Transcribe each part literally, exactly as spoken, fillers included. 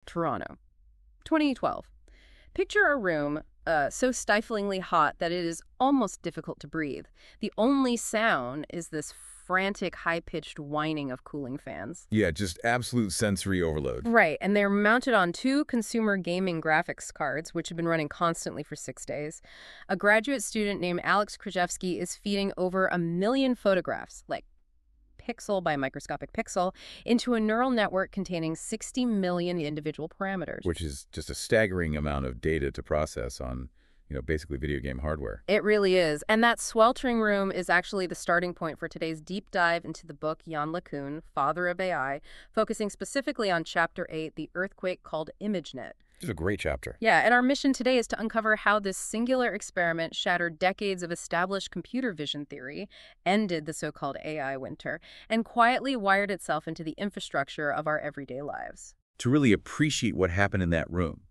Toronto. twenty twelve. Picture a room uh, so stiflingly hot that it is almost difficult to breathe. The only sound is this frantic, high-pitched whining of cooling fans. Yeah, just absolute sensory overload. Right, and they're mounted on two consumer gaming graphics cards, which have been running constantly for six days. A graduate student named Alex Krzyzewski is feeding over a million photographs, like pixel by microscopic pixel, into a neural network containing sixty million individual parameters. Which is just a staggering amount of data to process on, you know, basically video game hardware. It really is. And that sweltering room is actually the starting point for today's deep dive into the book Yann LeCun, Father of A I, focusing specifically on Chapter eight, The Earthquake Called ImageNet. It's a great chapter. Yeah, and our mission today is to uncover how this singular experiment shattered decades of established computer vision theory, ended the so-called A I winter, and quietly wired itself into the infrastructure of our everyday lives. To really appreciate what happened in that room,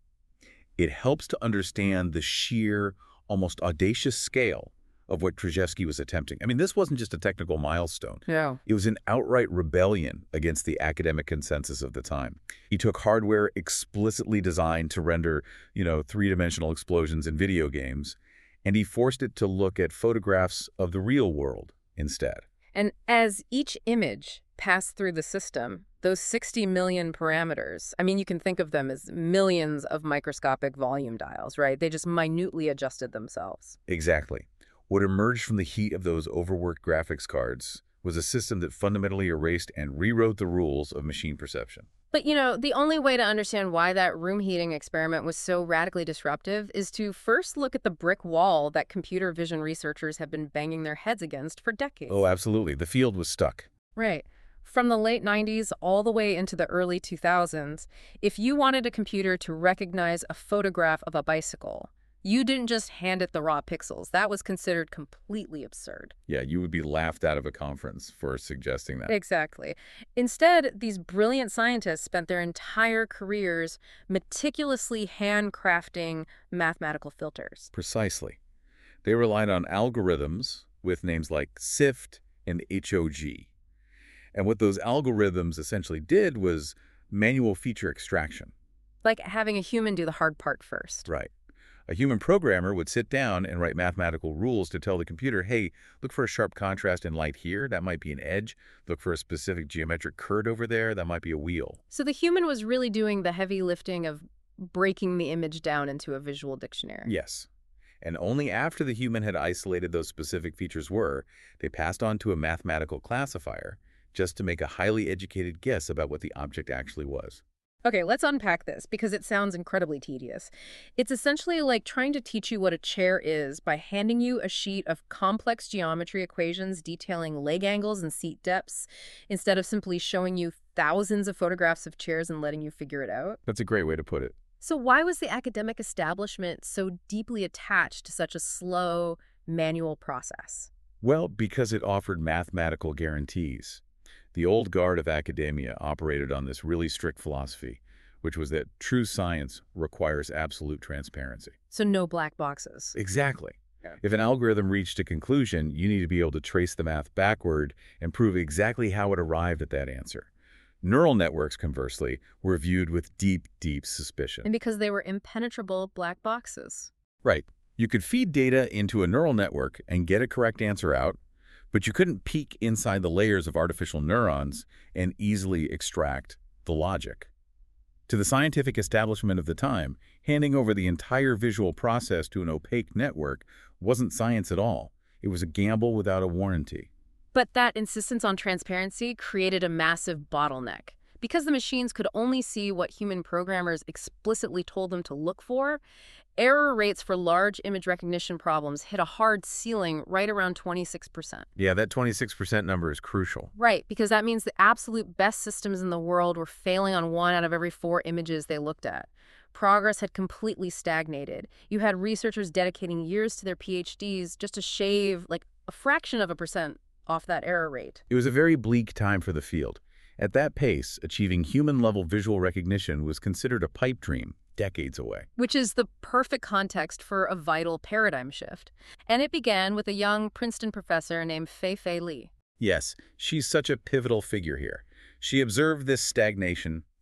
it helps to understand the sheer, almost audacious scale of what Krzyzewski was attempting. I mean, this wasn't just a technical milestone. Yeah. It was an outright rebellion against the academic consensus of the time. He took hardware explicitly designed to render, you know, three-dimensional explosions in video games, and he forced it to look at photographs of the real world instead. And as each image passed through the system, those sixty million parameters, I mean, you can think of them as millions of microscopic volume dials, right? They just minutely adjusted themselves. Exactly. What emerged from the heat of those overworked graphics cards was a system that fundamentally erased and rewrote the rules of machine perception. But, you know, the only way to understand why that room heating experiment was so radically disruptive is to first look at the brick wall that computer vision researchers have been banging their heads against for decades. Oh, absolutely. The field was stuck. Right. From the late nineties all the way into the early two thousands, if you wanted a computer to recognize a photograph of a bicycle, you didn't just hand it the raw pixels. That was considered completely absurd. Yeah, you would be laughed out of a conference for suggesting that. Exactly. Instead, these brilliant scientists spent their entire careers meticulously handcrafting mathematical filters. Precisely. They relied on algorithms with names like SIFT and H O G. And what those algorithms essentially did was manual feature extraction. Like having a human do the hard part first. Right. A human programmer would sit down and write mathematical rules to tell the computer, hey, look for a sharp contrast in light here. That might be an edge. Look for a specific geometric curve over there. That might be a wheel. So the human was really doing the heavy lifting of breaking the image down into a visual dictionary. Yes. And only after the human had isolated those specific features were, they passed on to a mathematical classifier just to make a highly educated guess about what the object actually was. Okay, let's unpack this because it sounds incredibly tedious. It's essentially like trying to teach you what a chair is by handing you a sheet of complex geometry equations detailing leg angles and seat depths instead of simply showing you thousands of photographs of chairs and letting you figure it out. That's a great way to put it. So why was the academic establishment so deeply attached to such a slow, manual process? Well, because it offered mathematical guarantees. The old guard of academia operated on this really strict philosophy, which was that true science requires absolute transparency. So no black boxes. Exactly. Yeah. If an algorithm reached a conclusion, you need to be able to trace the math backward and prove exactly how it arrived at that answer. Neural networks, conversely, were viewed with deep, deep suspicion. And because they were impenetrable black boxes. Right. You could feed data into a neural network and get a correct answer out, but you couldn't peek inside the layers of artificial neurons and easily extract the logic. To the scientific establishment of the time, handing over the entire visual process to an opaque network wasn't science at all. It was a gamble without a warranty. But that insistence on transparency created a massive bottleneck. Because the machines could only see what human programmers explicitly told them to look for, error rates for large image recognition problems hit a hard ceiling right around twenty-six percent. Yeah, that twenty-six percent number is crucial. Right, because that means the absolute best systems in the world were failing on one out of every four images they looked at. Progress had completely stagnated. You had researchers dedicating years to their PhDs just to shave like a fraction of a percent off that error rate. It was a very bleak time for the field. At that pace, achieving human-level visual recognition was considered a pipe dream decades away. Which is the perfect context for a vital paradigm shift. And it began with a young Princeton professor named Fei-Fei Li. Yes, she's such a pivotal figure here. She observed this stagnation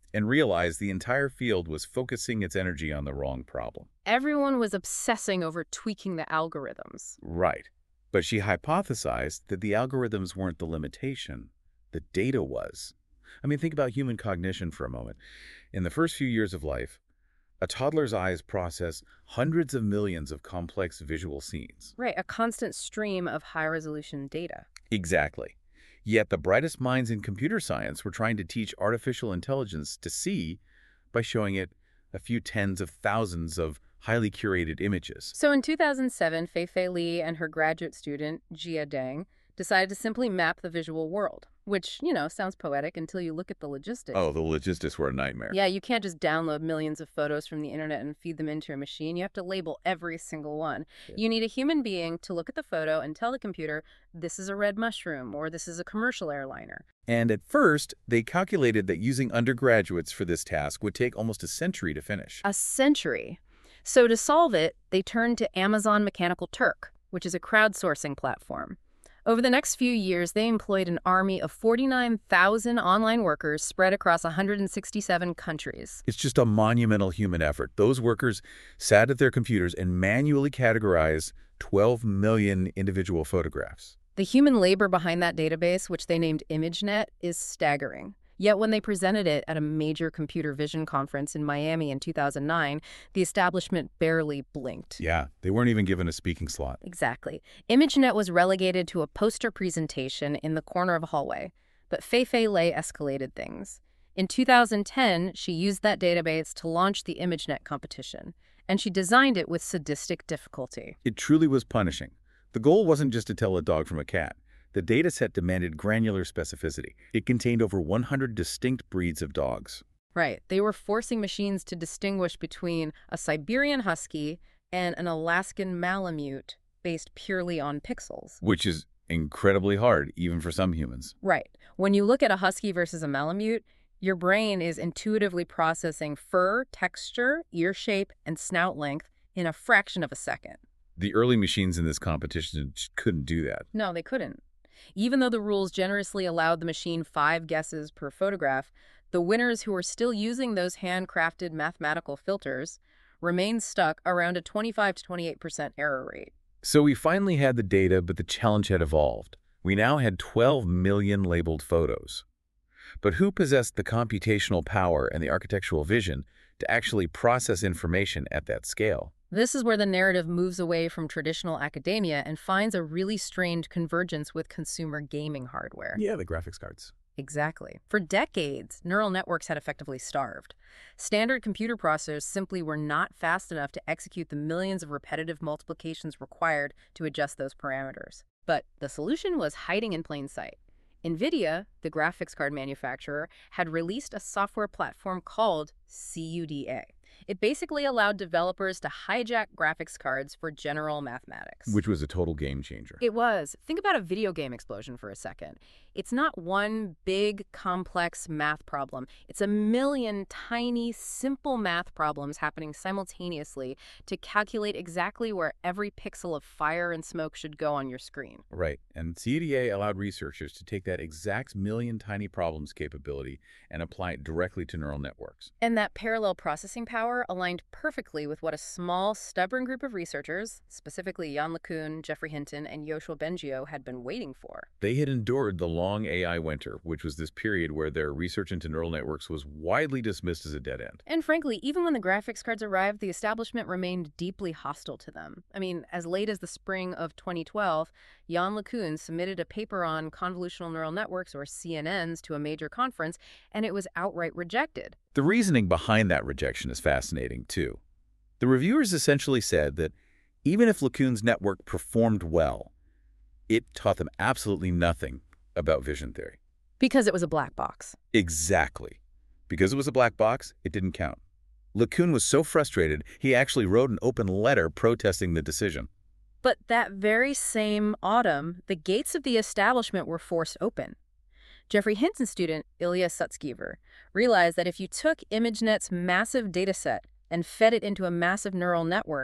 and realized the entire field was focusing its energy on the wrong problem. Everyone was obsessing over tweaking the algorithms. Right. But she hypothesized that the algorithms weren't the limitation. The data was. I mean, think about human cognition for a moment. In the first few years of life, a toddler's eyes process hundreds of millions of complex visual scenes. Right, a constant stream of high-resolution data. Exactly. Yet the brightest minds in computer science were trying to teach artificial intelligence to see by showing it a few tens of thousands of highly curated images. So in two thousand seven, Fei-Fei Li and her graduate student, Jia Deng, decided to simply map the visual world, which, you know, sounds poetic until you look at the logistics. Oh, the logistics were a nightmare. Yeah, you can't just download millions of photos from the internet and feed them into a machine. You have to label every single one. Yeah. You need a human being to look at the photo and tell the computer, this is a red mushroom, or this is a commercial airliner. And at first, they calculated that using undergraduates for this task would take almost a century to finish. A century. So to solve it, they turned to Amazon Mechanical Turk, which is a crowdsourcing platform. Over the next few years, they employed an army of forty-nine thousand online workers spread across one hundred sixty-seven countries. It's just a monumental human effort. Those workers sat at their computers and manually categorized twelve million individual photographs. The human labor behind that database, which they named ImageNet, is staggering. Yet when they presented it at a major computer vision conference in Miami in two thousand nine, the establishment barely blinked. Yeah, they weren't even given a speaking slot. Exactly. ImageNet was relegated to a poster presentation in the corner of a hallway, but Fei-Fei Li escalated things. In two thousand ten, she used that database to launch the ImageNet competition, and she designed it with sadistic difficulty. It truly was punishing. The goal wasn't just to tell a dog from a cat. The dataset demanded granular specificity. It contained over one hundred distinct breeds of dogs. Right. They were forcing machines to distinguish between a Siberian Husky and an Alaskan Malamute based purely on pixels. Which is incredibly hard, even for some humans. Right. When you look at a Husky versus a Malamute, your brain is intuitively processing fur, texture, ear shape, and snout length in a fraction of a second. The early machines in this competition just couldn't do that. No, they couldn't. Even though the rules generously allowed the machine five guesses per photograph, the winners who were still using those handcrafted mathematical filters remained stuck around a twenty-five to twenty-eight percent error rate. So we finally had the data, but the challenge had evolved. We now had twelve million labeled photos. But who possessed the computational power and the architectural vision to actually process information at that scale? This is where the narrative moves away from traditional academia and finds a really strained convergence with consumer gaming hardware. Yeah, the graphics cards. Exactly. For decades, neural networks had effectively starved. Standard computer processors simply were not fast enough to execute the millions of repetitive multiplications required to adjust those parameters. But the solution was hiding in plain sight. NVIDIA, the graphics card manufacturer, had released a software platform called C U D A. It basically allowed developers to hijack graphics cards for general mathematics. Which was a total game changer. It was. Think about a video game explosion for a second. It's not one big, complex math problem. It's a million tiny, simple math problems happening simultaneously to calculate exactly where every pixel of fire and smoke should go on your screen. Right. And C U D A allowed researchers to take that exact million tiny problems capability and apply it directly to neural networks. And that parallel processing power aligned perfectly with what a small, stubborn group of researchers, specifically Yann LeCun, Geoffrey Hinton, and Yoshua Bengio, had been waiting for. They had endured the long A I winter, which was this period where their research into neural networks was widely dismissed as a dead end. And frankly, even when the graphics cards arrived, the establishment remained deeply hostile to them. I mean, as late as the spring of twenty twelve, Yann LeCun submitted a paper on convolutional neural networks, or C N Ns, to a major conference, and it was outright rejected. The reasoning behind that rejection is fascinating, too. The reviewers essentially said that even if LeCun's network performed well, it taught them absolutely nothing about vision theory. Because it was a black box. Exactly. Because it was a black box, it didn't count. LeCun was so frustrated, he actually wrote an open letter protesting the decision. But that very same autumn, the gates of the establishment were forced open. Geoffrey Hinton's student, Ilya Sutskever, realized that if you took ImageNet's massive dataset and fed it into a massive neural network,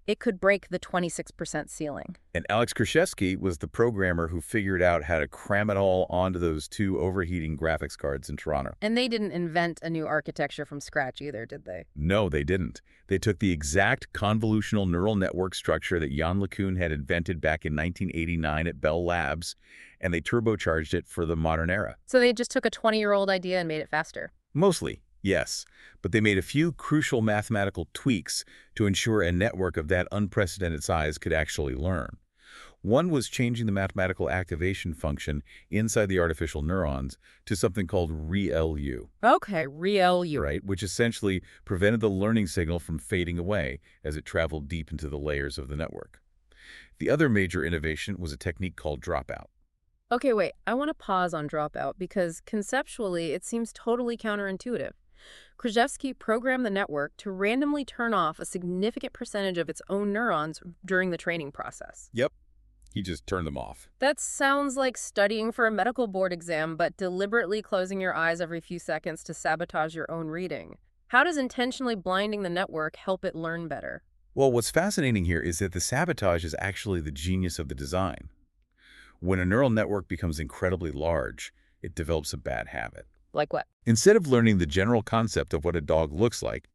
It could break the twenty-six percent ceiling. And Alex Krizhevsky was the programmer who figured out how to cram it all onto those two overheating graphics cards in Toronto. And they didn't invent a new architecture from scratch either, did they? No, they didn't. They took the exact convolutional neural network structure that Yann LeCun had invented back in nineteen eighty-nine at Bell Labs, and they turbocharged it for the modern era. So they just took a twenty-year-old idea and made it faster. Mostly, yes, but they made a few crucial mathematical tweaks to ensure a network of that unprecedented size could actually learn. One was changing the mathematical activation function inside the artificial neurons to something called R E L U. Okay, R E L U. Right, which essentially prevented the learning signal from fading away as it traveled deep into the layers of the network. The other major innovation was a technique called dropout. Okay, wait, I want to pause on dropout because conceptually it seems totally counterintuitive. Krizhevsky programmed the network to randomly turn off a significant percentage of its own neurons during the training process. Yep. He just turned them off. That sounds like studying for a medical board exam, but deliberately closing your eyes every few seconds to sabotage your own reading. How does intentionally blinding the network help it learn better? Well, what's fascinating here is that the sabotage is actually the genius of the design. When a neural network becomes incredibly large, it develops a bad habit. Like what? Instead of learning the general concept of what a dog looks like,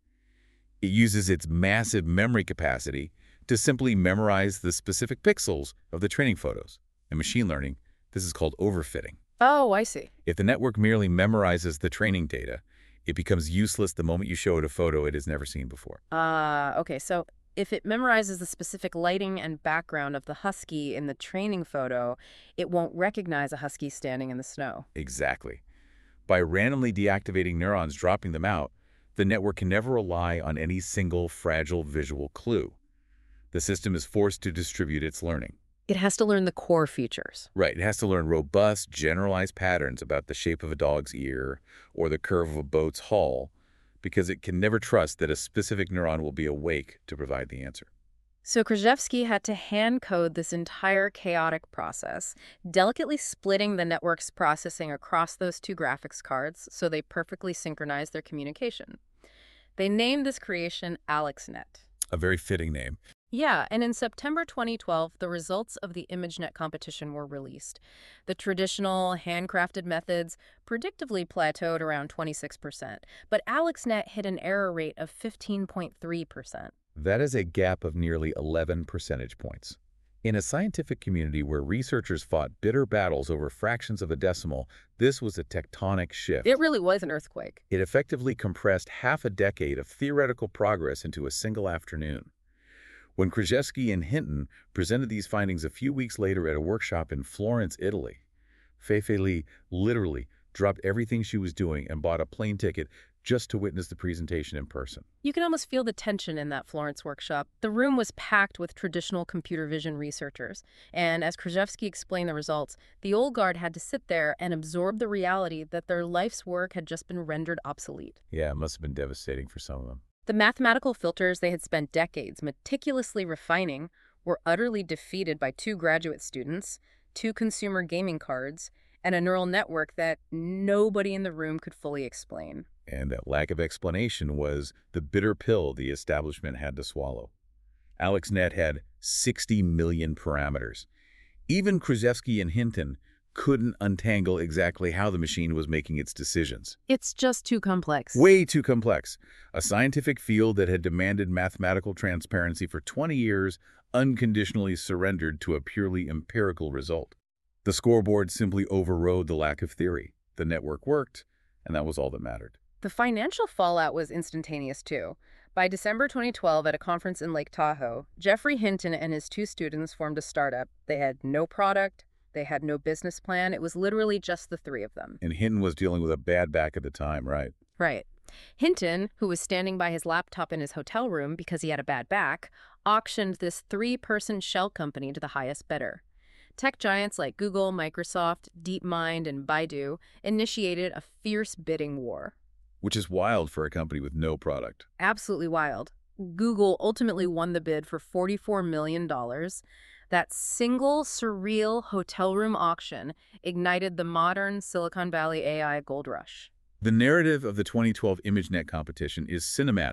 it uses its massive memory capacity to simply memorize the specific pixels of the training photos. In machine learning, this is called overfitting. Oh, I see. If the network merely memorizes the training data, it becomes useless the moment you show it a photo it has never seen before. Ah, uh, okay, so if it memorizes the specific lighting and background of the husky in the training photo, it won't recognize a husky standing in the snow. Exactly. By randomly deactivating neurons, dropping them out, the network can never rely on any single fragile visual clue. The system is forced to distribute its learning. It has to learn the core features. Right. It has to learn robust, generalized patterns about the shape of a dog's ear or the curve of a boat's hull, because it can never trust that a specific neuron will be awake to provide the answer. So Krizhevsky had to hand code this entire chaotic process, delicately splitting the network's processing across those two graphics cards so they perfectly synchronized their communication. They named this creation AlexNet. A very fitting name. Yeah, and in September twenty twelve, the results of the ImageNet competition were released. The traditional, handcrafted methods predictably plateaued around twenty-six percent, but AlexNet hit an error rate of fifteen point three percent. That is a gap of nearly eleven percentage points. In a scientific community where researchers fought bitter battles over fractions of a decimal, this was a tectonic shift. It really was an earthquake. It effectively compressed half a decade of theoretical progress into a single afternoon. When Krizhevsky and Hinton presented these findings a few weeks later at a workshop in Florence, Italy, Fei-Fei Li literally dropped everything she was doing and bought a plane ticket just to witness the presentation in person. You can almost feel the tension in that Florence workshop. The room was packed with traditional computer vision researchers, and as Krizhevsky explained the results, the old guard had to sit there and absorb the reality that their life's work had just been rendered obsolete. Yeah, it must have been devastating for some of them. The mathematical filters they had spent decades meticulously refining were utterly defeated by two graduate students, two consumer gaming cards, and a neural network that nobody in the room could fully explain. And that lack of explanation was the bitter pill the establishment had to swallow. AlexNet had sixty million parameters. Even Krizhevsky and Hinton couldn't untangle exactly how the machine was making its decisions. It's just too complex. Way too complex. A scientific field that had demanded mathematical transparency for twenty years unconditionally surrendered to a purely empirical result. The scoreboard simply overrode the lack of theory. The network worked, and that was all that mattered. The financial fallout was instantaneous, too. By December twenty twelve, at a conference in Lake Tahoe, Geoffrey Hinton and his two students formed a startup. They had no product. They had no business plan. It was literally just the three of them. And Hinton was dealing with a bad back at the time, right? Right. Hinton, who was standing by his laptop in his hotel room because he had a bad back, auctioned this three-person shell company to the highest bidder. Tech giants like Google, Microsoft, DeepMind, and Baidu initiated a fierce bidding war. Which is wild for a company with no product. Absolutely wild. Google ultimately won the bid for forty-four million dollars. That single, surreal hotel room auction ignited the modern Silicon Valley A I gold rush. The narrative of the twenty twelve ImageNet competition is cinematic.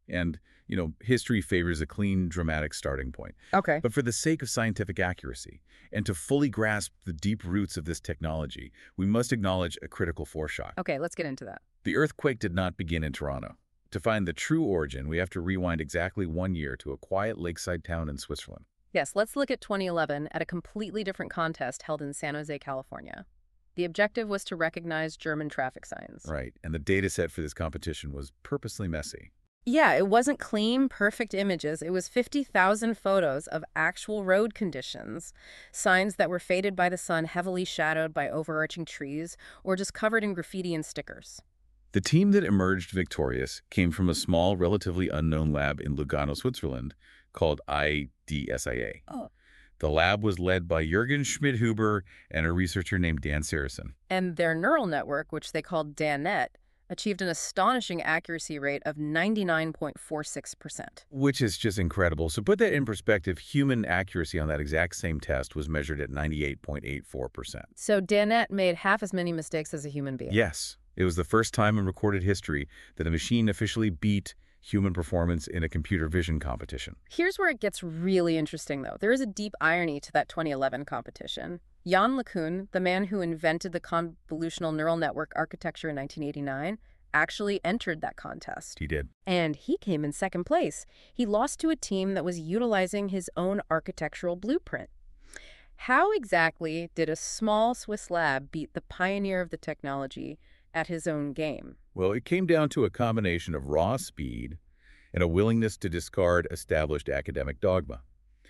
And, you know, history favors a clean, dramatic starting point. Okay. But for the sake of scientific accuracy, and to fully grasp the deep roots of this technology, we must acknowledge a critical foreshock. Okay, let's get into that. The earthquake did not begin in Toronto. To find the true origin, we have to rewind exactly one year to a quiet lakeside town in Switzerland. Yes, let's look at twenty eleven at a completely different contest held in San Jose, California. The objective was to recognize German traffic signs. Right, and the data set for this competition was purposely messy. Yeah, it wasn't clean, perfect images. It was fifty thousand photos of actual road conditions, signs that were faded by the sun, heavily shadowed by overarching trees, or just covered in graffiti and stickers. The team that emerged victorious came from a small, relatively unknown lab in Lugano, Switzerland, called I D S I A. Oh. The lab was led by Jürgen Schmidhuber and a researcher named Dan Searson. And their neural network, which they called DANet, achieved an astonishing accuracy rate of ninety-nine point four six percent. Which is just incredible. So put that in perspective, human accuracy on that exact same test was measured at ninety-eight point eight four percent. So DANet made half as many mistakes as a human being. Yes. It was the first time in recorded history that a machine officially beat human performance in a computer vision competition. Here's where it gets really interesting, though. There is a deep irony to that twenty eleven competition. Jan LeCun, the man who invented the convolutional neural network architecture in nineteen eighty-nine, actually entered that contest. He did. And he came in second place. He lost to a team that was utilizing his own architectural blueprint. How exactly did a small Swiss lab beat the pioneer of the technology at his own game? Well, it came down to a combination of raw speed and a willingness to discard established academic dogma.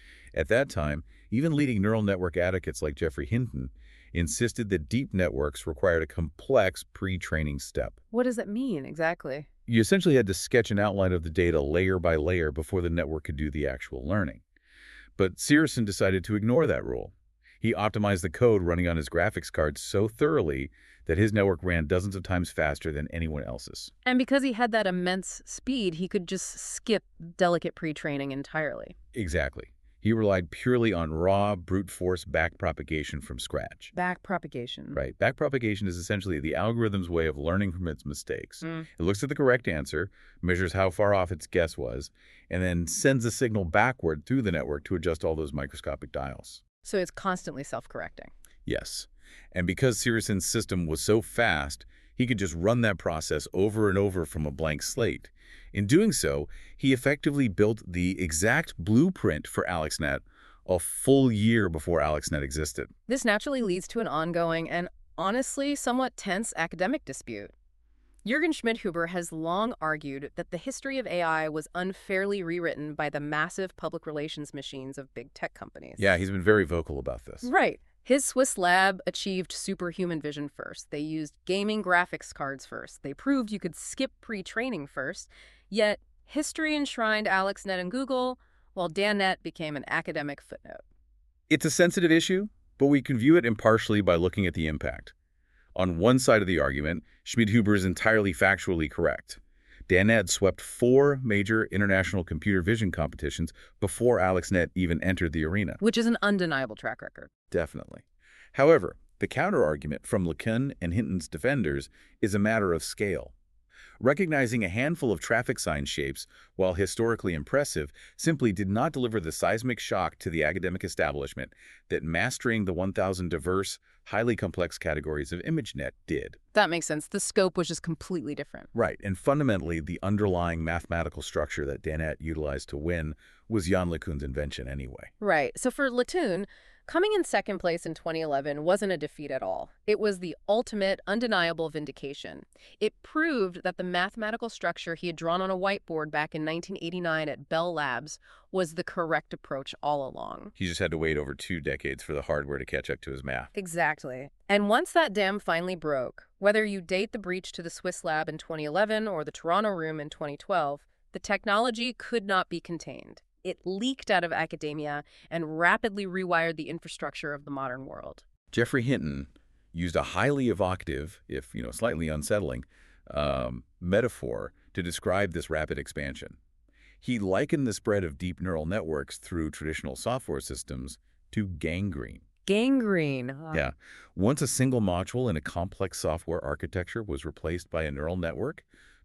At that time, even leading neural network advocates like Geoffrey Hinton insisted that deep networks required a complex pre-training step. What does that mean exactly? You essentially had to sketch an outline of the data layer by layer before the network could do the actual learning. But Searson decided to ignore that rule. He optimized the code running on his graphics card so thoroughly that his network ran dozens of times faster than anyone else's. And because he had that immense speed, he could just skip delicate pre-training entirely. Exactly. He relied purely on raw, brute force backpropagation from scratch. Backpropagation. Right. Backpropagation is essentially the algorithm's way of learning from its mistakes. Mm. It looks at the correct answer, measures how far off its guess was, and then sends a signal backward through the network to adjust all those microscopic dials. So it's constantly self-correcting. Yes. And because Searson's system was so fast, he could just run that process over and over from a blank slate. In doing so, he effectively built the exact blueprint for AlexNet a full year before AlexNet existed. This naturally leads to an ongoing and, honestly, somewhat tense academic dispute. Jürgen Schmidhuber has long argued that the history of A I was unfairly rewritten by the massive public relations machines of big tech companies. Yeah, he's been very vocal about this. Right. His Swiss lab achieved superhuman vision first. They used gaming graphics cards first. They proved you could skip pre-training first. Yet, history enshrined AlexNet and Google, while DANet became an academic footnote. It's a sensitive issue, but we can view it impartially by looking at the impact. On one side of the argument, Schmidhuber is entirely factually correct. DANet swept four major international computer vision competitions before AlexNet even entered the arena. Which is an undeniable track record. Definitely. However, the counterargument from LeCun and Hinton's defenders is a matter of scale. Recognizing a handful of traffic sign shapes, while historically impressive, simply did not deliver the seismic shock to the academic establishment that mastering the one thousand diverse, highly complex categories of ImageNet did. That makes sense. The scope was just completely different. Right, and fundamentally, the underlying mathematical structure that DANet utilized to win was Jan LeCun's invention anyway. Right. So for LeCun, coming in second place in twenty eleven wasn't a defeat at all. It was the ultimate, undeniable vindication. It proved that the mathematical structure he had drawn on a whiteboard back in nineteen eighty-nine at Bell Labs was the correct approach all along. He just had to wait over two decades for the hardware to catch up to his math. Exactly. And once that dam finally broke, whether you date the breach to the Swiss lab in twenty eleven or the Toronto room in twenty twelve, the technology could not be contained. It leaked out of academia and rapidly rewired the infrastructure of the modern world. Geoffrey Hinton used a highly evocative, if you know, slightly unsettling, um, metaphor to describe this rapid expansion. He likened the spread of deep neural networks through traditional software systems to gangrene. Gangrene. Huh? Yeah. Once a single module in a complex software architecture was replaced by a neural network,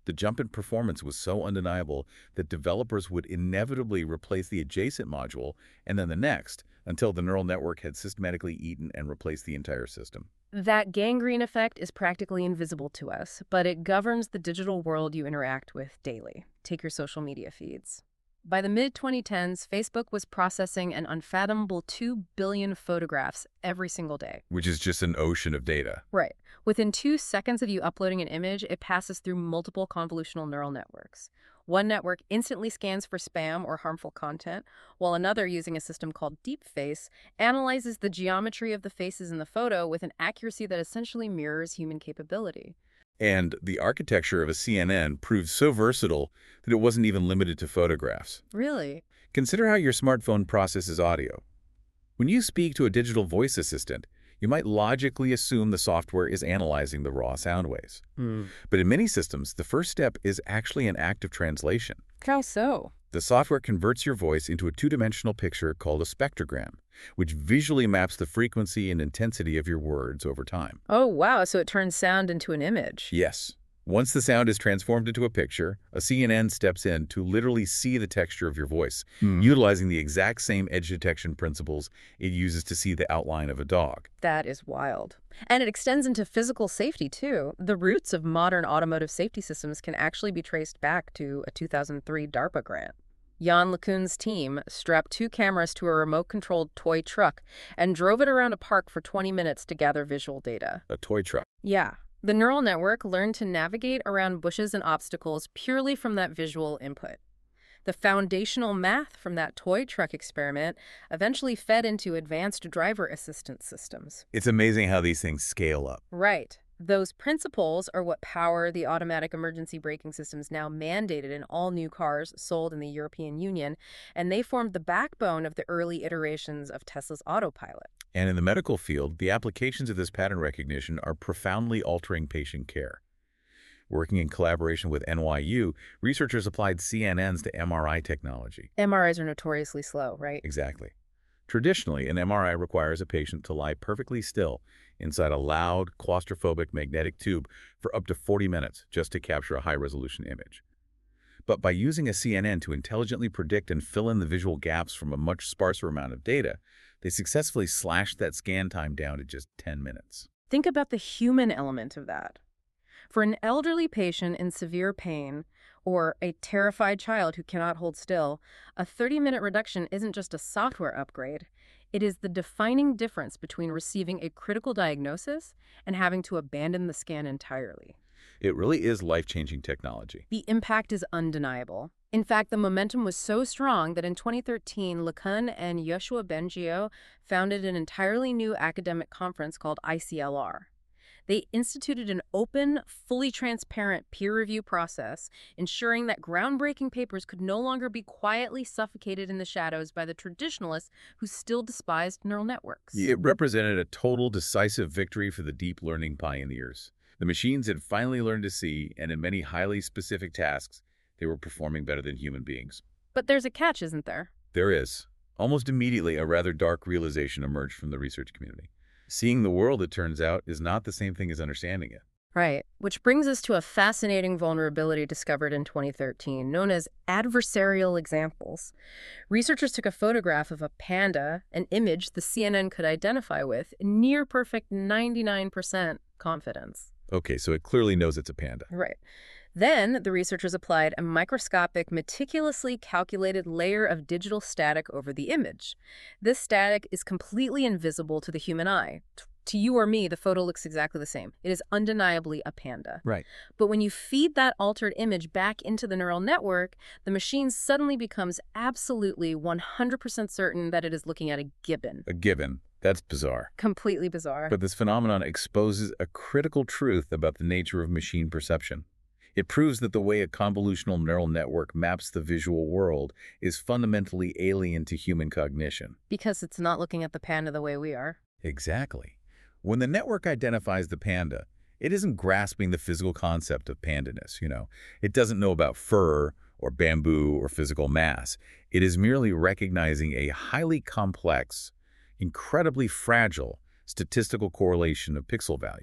The jump in performance was so undeniable that developers would inevitably replace the adjacent module and then the next until the neural network had systematically eaten and replaced the entire system. That gangrene effect is practically invisible to us, but it governs the digital world you interact with daily. Take your social media feeds. By the mid twenty tens, Facebook was processing an unfathomable two billion photographs every single day. Which is just an ocean of data. Right. Within two seconds of you uploading an image, it passes through multiple convolutional neural networks. One network instantly scans for spam or harmful content, while another, using a system called DeepFace, analyzes the geometry of the faces in the photo with an accuracy that essentially mirrors human capability. And the architecture of a C N N proved so versatile that it wasn't even limited to photographs. Really? Consider how your smartphone processes audio. When you speak to a digital voice assistant, you might logically assume the software is analyzing the raw sound waves. Hmm. But in many systems, the first step is actually an act of translation. How so? The software converts your voice into a two-dimensional picture called a spectrogram, which visually maps the frequency and intensity of your words over time. Oh, wow. So it turns sound into an image. Yes. Once the sound is transformed into a picture, a C N N steps in to literally see the texture of your voice, Hmm. utilizing the exact same edge detection principles it uses to see the outline of a dog. That is wild. And it extends into physical safety, too. The roots of modern automotive safety systems can actually be traced back to a two thousand three DARPA grant. Jan LeCun's team strapped two cameras to a remote-controlled toy truck and drove it around a park for twenty minutes to gather visual data. A toy truck. Yeah. The neural network learned to navigate around bushes and obstacles purely from that visual input. The foundational math from that toy truck experiment eventually fed into advanced driver assistance systems. It's amazing how these things scale up. Right. Those principles are what power the automatic emergency braking systems now mandated in all new cars sold in the European Union, and they formed the backbone of the early iterations of Tesla's autopilot. And in the medical field, the applications of this pattern recognition are profoundly altering patient care. Working in collaboration with N Y U, researchers applied C N Ns to M R I technology. M R Is are notoriously slow, right? Exactly. Traditionally, an M R I requires a patient to lie perfectly still inside a loud, claustrophobic magnetic tube for up to forty minutes just to capture a high-resolution image. But by using a C N N to intelligently predict and fill in the visual gaps from a much sparser amount of data, they successfully slashed that scan time down to just ten minutes. Think about the human element of that. For an elderly patient in severe pain or a terrified child who cannot hold still, a thirty-minute reduction isn't just a software upgrade. It is the defining difference between receiving a critical diagnosis and having to abandon the scan entirely. It really is life-changing technology. The impact is undeniable. In fact, the momentum was so strong that in twenty thirteen, LeCun and Yoshua Bengio founded an entirely new academic conference called I C L R. They instituted an open, fully transparent peer review process, ensuring that groundbreaking papers could no longer be quietly suffocated in the shadows by the traditionalists who still despised neural networks. It represented a total, decisive victory for the deep learning pioneers. The machines had finally learned to see, and in many highly specific tasks, they were performing better than human beings. But there's a catch, isn't there? There is. Almost immediately, a rather dark realization emerged from the research community. Seeing the world, it turns out, is not the same thing as understanding it. Right. Which brings us to a fascinating vulnerability discovered in twenty thirteen, known as adversarial examples. Researchers took a photograph of a panda, an image the C N N could identify with near perfect ninety-nine percent confidence. Okay, so it clearly knows it's a panda. Right. Then the researchers applied a microscopic, meticulously calculated layer of digital static over the image. This static is completely invisible to the human eye. To you or me, the photo looks exactly the same. It is undeniably a panda. Right. But when you feed that altered image back into the neural network, the machine suddenly becomes absolutely one hundred percent certain that it is looking at a gibbon. A gibbon. That's bizarre. Completely bizarre. But this phenomenon exposes a critical truth about the nature of machine perception. It proves that the way a convolutional neural network maps the visual world is fundamentally alien to human cognition. Because it's not looking at the panda the way we are. Exactly. When the network identifies the panda, it isn't grasping the physical concept of pandaness, you know. It doesn't know about fur or bamboo or physical mass. It is merely recognizing a highly complex, incredibly fragile statistical correlation of pixel values.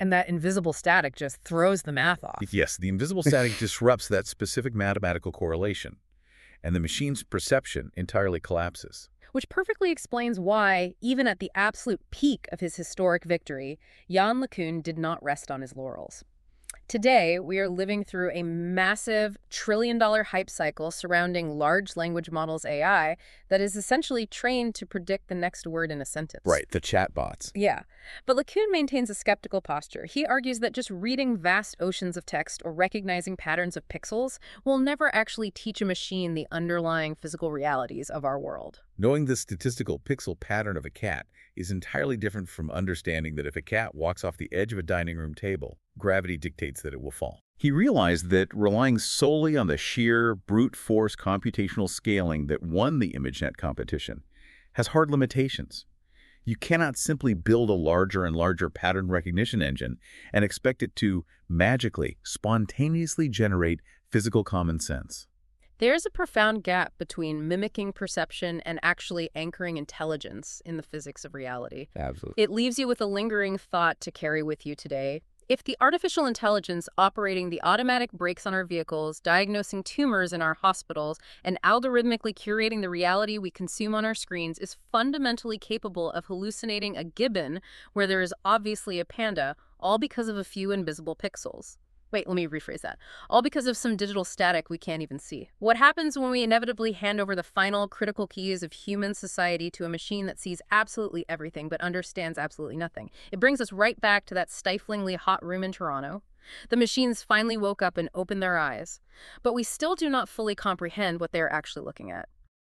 And that invisible static just throws the math off. Yes, the invisible static disrupts that specific mathematical correlation, and the machine's perception entirely collapses. Which perfectly explains why, even at the absolute peak of his historic victory, Jan LeCun did not rest on his laurels. Today, we are living through a massive trillion-dollar hype cycle surrounding large language models A I that is essentially trained to predict the next word in a sentence. Right, the chatbots. Yeah, but LeCun maintains a skeptical posture. He argues that just reading vast oceans of text or recognizing patterns of pixels will never actually teach a machine the underlying physical realities of our world. Knowing the statistical pixel pattern of a cat is entirely different from understanding that if a cat walks off the edge of a dining room table, gravity dictates that it will fall. He realized that relying solely on the sheer brute force computational scaling that won the ImageNet competition has hard limitations. You cannot simply build a larger and larger pattern recognition engine and expect it to magically, spontaneously generate physical common sense. There's a profound gap between mimicking perception and actually anchoring intelligence in the physics of reality. Absolutely. It leaves you with a lingering thought to carry with you today. If the artificial intelligence operating the automatic brakes on our vehicles, diagnosing tumors in our hospitals, and algorithmically curating the reality we consume on our screens is fundamentally capable of hallucinating a gibbon where there is obviously a panda, all because of a few invisible pixels. Wait, let me rephrase that. All because of some digital static we can't even see. What happens when we inevitably hand over the final critical keys of human society to a machine that sees absolutely everything but understands absolutely nothing? It brings us right back to that stiflingly hot room in Toronto. The machines finally woke up and opened their eyes, but we still do not fully comprehend what they are actually looking at.